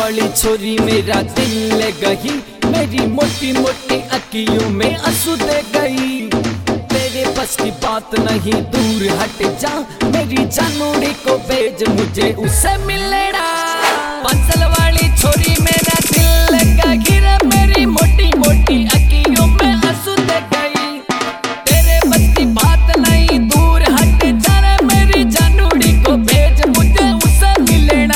वाली छोरी मेरा दिल ले गई, मेरी मोटी मोटी अखियों में आंसू दे गई। तेरे बस की बात नहीं, दूर हट जा, मेरी जानूड़ी को भेज, मुझे उससे मिलना। पंसल वाली छोरी मेरा दिल ले गई रे, मेरी मोटी मोटी अखियों में आंसू दे गई। तेरे बस की बात नहीं, दूर हट जा रे, मेरी जानूड़ी को भेज, मुझे उससे मिलना।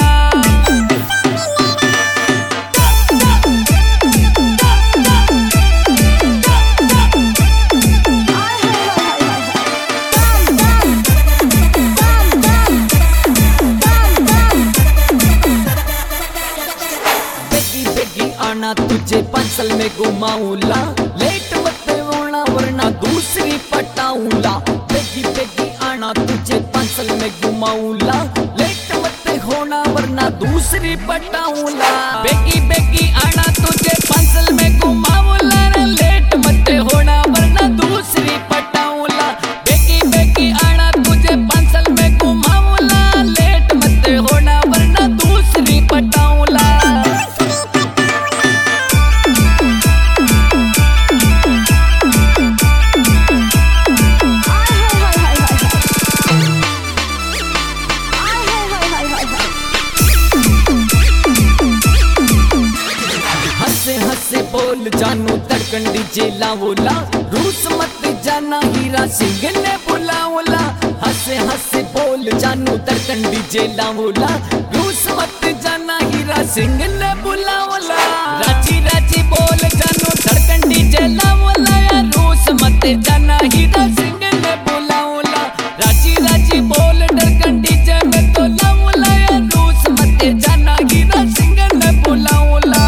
आना तुझे पंसल में घुमाऊंला, लेट मत होना वरना दूसरी पटाऊंला। बेगी बेगी आना तुझे पंसल में घुमाऊंला, लेट मत होना वरना दूसरी पटाऊंला। बेगी बेगी आना तुझे पंसल में घुमाऊंला, लेट मत होना वरना दूसरी पटाऊंला। बेगी बेगी आना तुझे पंसल में घुमाऊंला, लेट मत होना वरना दूसरी पटाऊंला। हंसे बोल जानू धड़कन डीजे लाओला, रूस मत जाना हीरा सिंह ने बुलाओला। हंसे हंसे बोल जानू धड़कन डीजे लाओला, रूस मत जाना हीरा सिंह ने बुलाओला। राजी राजी बोल जानू धड़कन डीजे लाओला, रूस मत जाना हीरा सिंह ने बुलाओला। राजी राजी बोल धड़कन डीजे में तो लाओला, रूस मत जाना हीरा सिंह ने बुलाओला।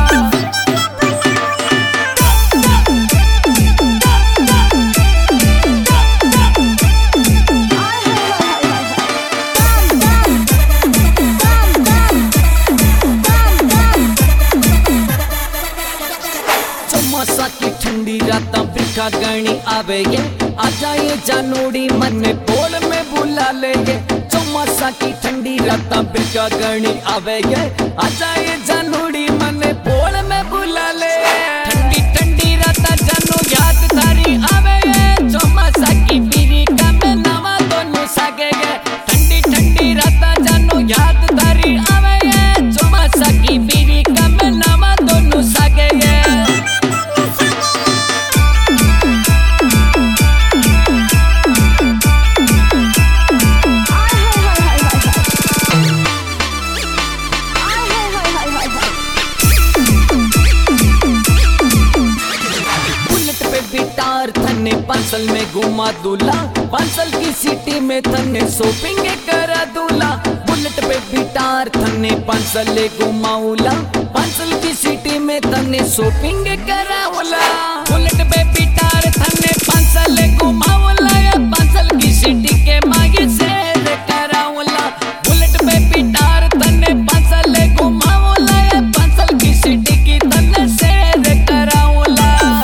चौमासा की ठंडी रातां बिखा गणी आवेगे, आ जाए जानूड़ी मन पोल में बुला लेगे। चौमासा की ठंडी रातां बिखा गणी आवेगे, आ जाए जानूड़ी मन पोल में बुला ले। ठंडी ठंडी रातां जानू याद तारी आवेगे, चौमासा की पीरी का में नवा दोनों सागेगे। ठंडी ठंडी रातां जानू याद तारी आवेगे, चौमासा की पीरी का में नवा दोनों सागेगे। थने पंसल में घुमा दूला, पंसल की सिटी में थने शॉपिंग करा दूला। बुलेट पे बिटार थने पंसल घुमाऊला, पंसल की सिटी में थने शॉपिंग कराऊला। बुलेट पे बिटार थने पंसल घुमाऊला, पंसल की सिटी के मागे से कराऊला। बुलेट पे बिटार थने पंसल घुमाऊला, पंसल की सिटी की थने से कराऊला।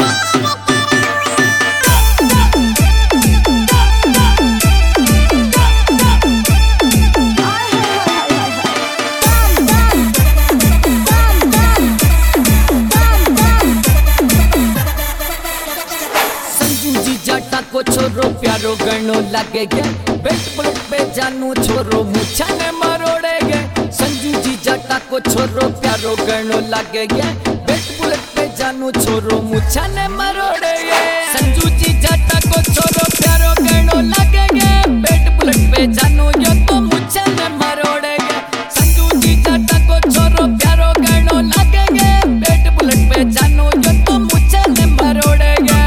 को छोरो प्यारो गणो लगेगे, बेट बुलेट पे जानू छोरो मुछा ने मरोड़ेगे। संजू जी जाटा को छोरो प्यारो गणो लगेगे, बेट बुलेट पे जानू छोरो मुछा ने मरोड़ेगे। संजू जी जाटा को छोरो प्यारो गणो लगेगे, बेट बुलेट पे जानू यो तो मुछा ने मरोड़ेगे। संजू जी जाटा को छोरो प्यारो गणो लगेगे, बेट बुलेट पे जानू यो तो मुछा ने मरोड़ेगे।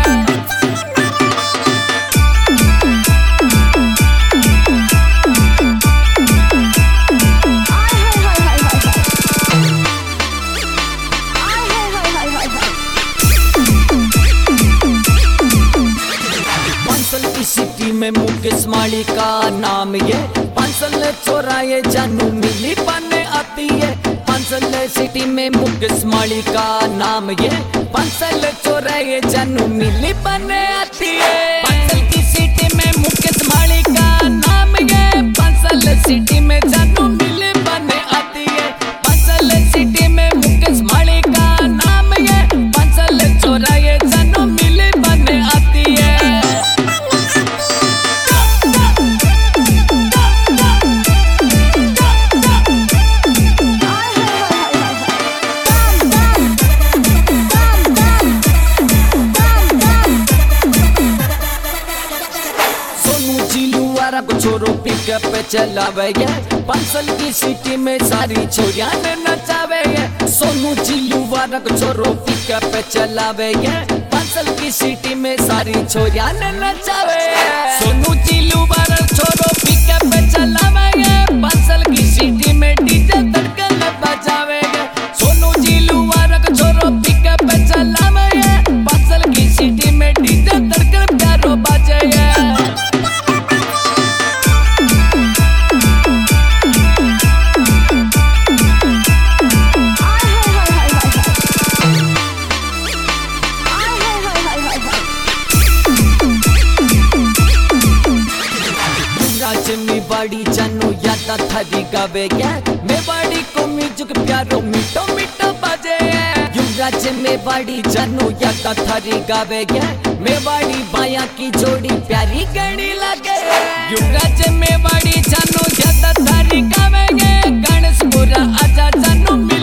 सिटी में मुकेश माली का नाम ये, पंसल चोराए जानू मिली बने आती है। पंसल सिटी में मुकेश माली का नाम ये, पंसल चोराए जानू मिली बने आती है। पंसल की सिटी में मुकेश माली का नाम ये, पंसल सिटी में जानू मिली बने आती है। पंसल सिटी में को छोरो पिकअप पे चलावे ये 5 साल की सिटी में सारी छोरियां ने नचावे ये सोनू चिल्लू वाला को छोरो पिकअप पे चलावे ये 5 साल की सिटी में सारी छोरियां ने नचावे सोनू चिल्लू वाला छोरो पिकअप पे चलावे ये 5 साल की सिटी में डीजे धड़कन बजावे ये सोनू चिल्लू वाला को छोरो पिकअप पे चलावे ये 5 साल की सिटी में डीजे धड़कन प्यारो बाजे ये मेवाड़ी जानू यादा थारी गावे ये मेवाड़ी को म्यूजिक प्यारो मीठो मीठो बाजे युवराज मेवाड़ी जानू यादा थारी गावे ये मेवाड़ी बाया की जोड़ी प्यारी गणी लगे युवराज मेवाड़ी जानू यादा थारी गावे ये गणेश पूरा आजा जानू